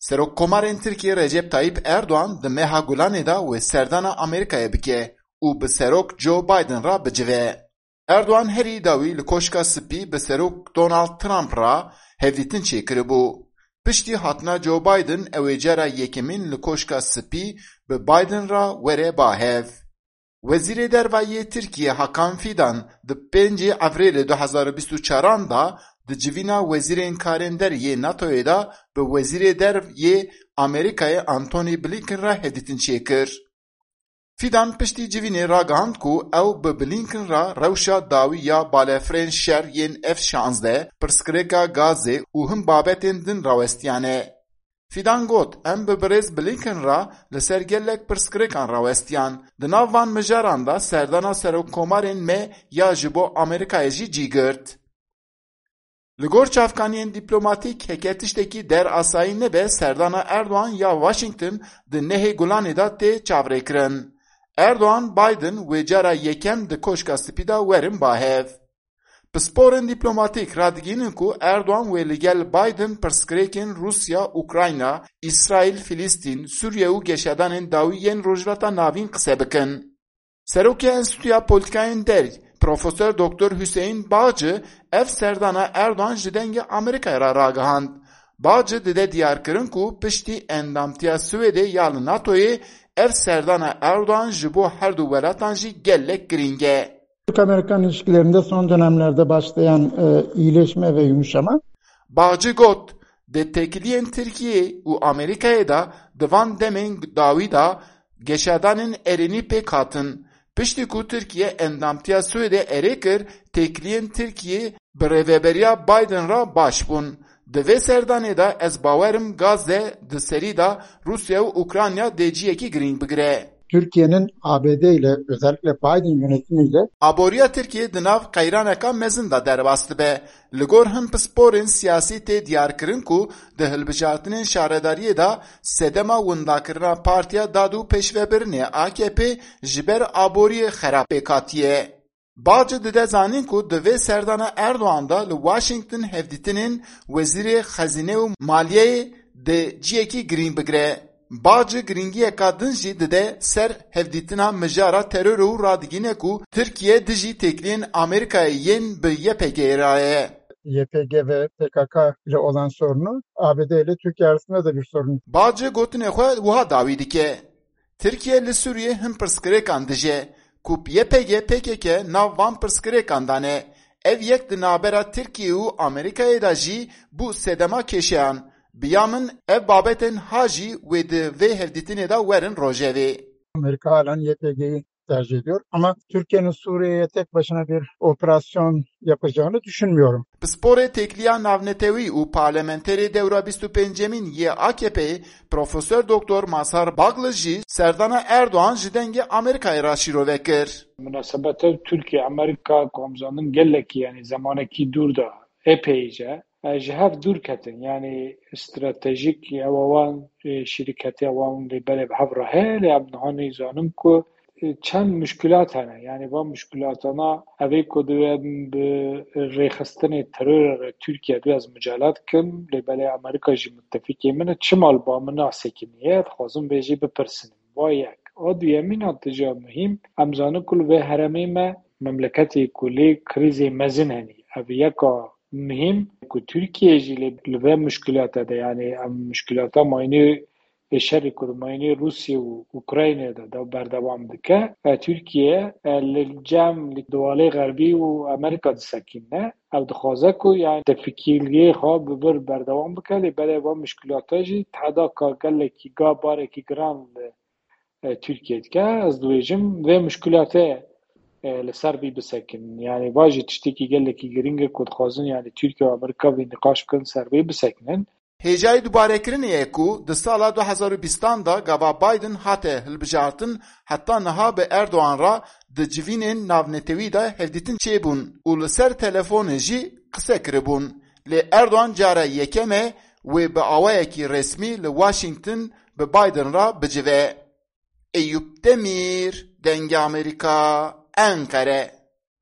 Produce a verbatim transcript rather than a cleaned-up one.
Serokkomarên Tirkiye Recep Tayyip Erdoğan di meha Gulanê da wê serdana Amerîkayê bike û bi serok Joe Biden ra bicive. Erdoğan herî dawî li koşka spî bi serok Donald Trump ra hevdîtin çêkiribû. Piştî hatina Joe Biden ew ê cara yekemîn li koşka spî bi Biden ra were bahev. Wezîrê Dervayê Tirkiye Hakan Fidan di pêncî Evrêlê du hezar û bîst û çaran da di civîna wezîrên karênder yê NATOyê da bi Wezîrê Dervayê Amerîkayê Antony Blinken ra hevdîtin çêkir. Fidan piştî civînê ragihand ku ew bi Blinken ra rewşa dawî ya balafirên şer yên F şanzdeh pirsgirêka Gazê û hin babetên din rawestiyane. Fidan got em bi birêz Blinken ra li ser gelek pirsgirêkan rawestiyan. Di nav van mijaran da serdana serokkomarên me ya ji bo Amerîkayê jî cîgirt. Li gor çavkaniyên dîplomâtîk heke tiştekî derasayî nebe serdana Erdoğan ya Washington di nehê Gulanê da tê çavrêkirin. Erdoğan, Biden wê cara yekem di koşka spî da werin bahev. Bi sporên dîplomâtîk radigînin ku Erdoğan wê li gel Biden pirsgirêkên Rusya, Ukrayna, İsrail, Filîstîn, Sûriye û geşedanên dawî yên Rojhilata Navîn qise bikin. Serokya Enstitûya Polîtikayên Derg, Profesör Doktor Hüseyin Bağcı, ev serdana Erdoğan ji dengê Amerîkayê ra ragihand. Bağcı dide diyar kirin ku piştî endamtiya Swêdê ya li NATOyê ev serdana Erdoğan ji bo her du welatan jî gelek giring e. Türk-Amerikan ilişkilerinde son dönemlerde başlayan e, iyileşme ve yumuşama. Bağcı got, de tekiliyên Tirkiye û Amerîkayê da di van demên dawî da geşadanên erenî pêk hatin. Piştî ku Tirkiye endamtiya Swêdê erê kir, tekiliyên Tirkiye bi rêveberiya Biden ra baş bûn. Di vê serdanê da ez bawerim Gazze di serî da Rusya û Ukrayna dê ciyekî girîng bigire. Türkiye'nin A B D ile özellikle Biden yönetimiyle aboriya Tirkiye di nav qeyraneka mezin da derbas dibe. Li gor hin pisporên siyasî tê diyarkirin ku di hilbijartinên şaredariyê da sedema windakirina Partiya Dad û Pêşvebirinê A K P ji ber aboriyê xerab pêk hatiye. Bağcı dide zanîn ku di vê serdana Erdoğan da li Washington hevdîtinên Wezîrê Xezînê û Maliyeyê de ciyekî girîng bigire. Bağcı giringiyeka din jî dide ser hevdîtina mijara terör û radigîne ku Tirkiye di jî tekliyên Amerîkayê yên bi Y P G'ye raye. Y P G ve P K K ile olan sorunu A B D ile Türkiye arasında da bir sorun. Bağcı gotinê xwe wiha dawî dike. Tirkiye li Sûriye hin pirsgirêkan dije ku Y P G P K K nav van pirsgirêkan dane. Ev yek di navbera Tirkiye û Amerîkayê da jî bû sedema keşeyan. Biyamin ev babetên ha jî wê di vê hevdîtinê da werin rojevê. Amerika halen Y P G'yi tercih ediyor ama Türkiye'nin Suriye'ye tek başına bir operasyon yapacağını düşünmüyorum. Bi sporê tekliya navnetewî û parlamenterê dewra bîst û pêncemîn yê A K P'yê Profesör Doktor Mazhar Baglı jî serdana Erdoğan ji dengê Amerîkayê ra şîrove kir. Münasebete Türkiye-Amerika komzanın gelekî yani zamanekî dûr da epeyce ji hev dûr ketin yani stratejik ewan şirketê ewan lê berê bi hev re heye lê em niha nîzanim ku çend müşkülat hene yani van müşkülatana evê ku divên bi rêxistinê teror Türkiye biraz mücalet kin lê berê Amerîka jî müttefikê min e çimal ba min nasekiniye dixwazim vê jî bipirsin vay yek a duyemîn tija muhîm em zanin ku li vê heremê me memleketê ku lê krîzê mezin henî ev yeka mühim ku Türkiye jî li vê müşkülata de yani em müşkülata maynî şerî ku maynî Rusya û Ukraynayê de da berdewam dike Türkiye li cem li Dewalê Xerbî û Amerîka disekîne ev dixwaze ku yani tefikîriyê xwe bi bir berdewam bike lê berê van müşkülata jî tehedaka gelekî ga barekî giran li Türkiye dike ez dibêjim vê müşkülatê li ser bî bisekin yani vajî tiştekî gelekî giring e ku dixwazin yani Türkiye û Amerîka vê nîqaş bikin ser vê bisekinin. Hêjayê dubarekirinê ye ku di sala du hezar û bîstan da gava Biden hate hilbijartin heta niha bi Erdoğan ra di civînên navnetewî da hevdîtin çêbûn û li ser telefonê jî qise kiribûn. Lê Erdoğan cara yekem e wê bi awayekî resmî li Washington bi Biden ra bicive. Eyüp Demir, Dengê Amerîka, Ankara.